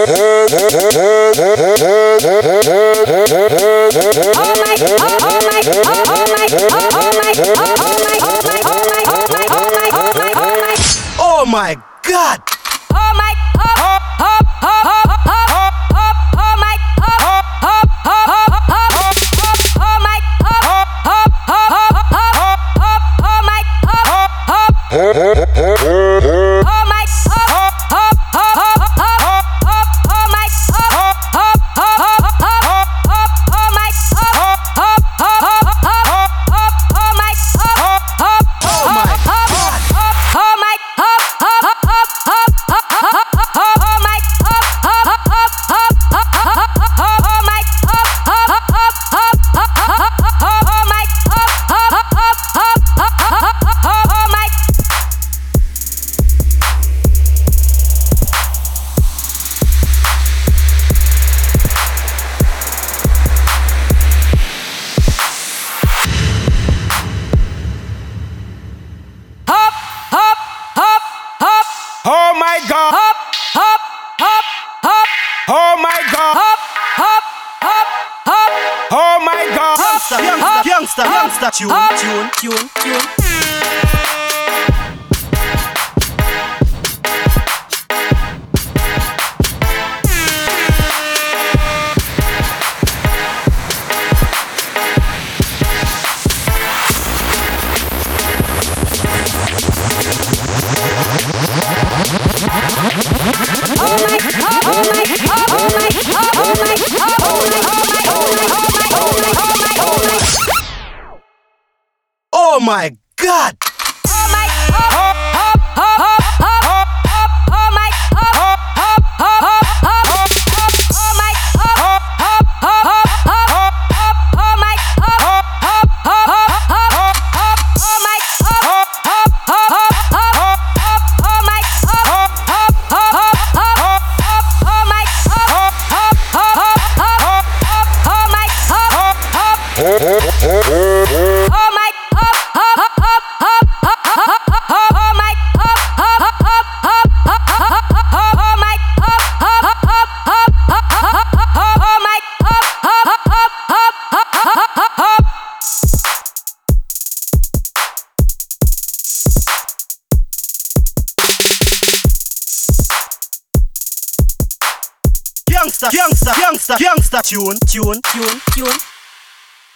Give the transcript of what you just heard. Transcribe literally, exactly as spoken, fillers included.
Oh my God! Oh my, oh, oh, oh, oh, oh, oh, oh my, oh, oh, oh, oh, oh my, oh, oh, oh, oh, oh my, oh, oh, oh my, Oh my God! hop, hop, hop, hop, Oh my God! hop, hop, hop, hop, Oh my God! hop, Youngster, youngster, youngster, tune, hop. tune, tune, tune. Oh my God! Youngster, youngster, youngster, youngster, tune, tune, tune, tune.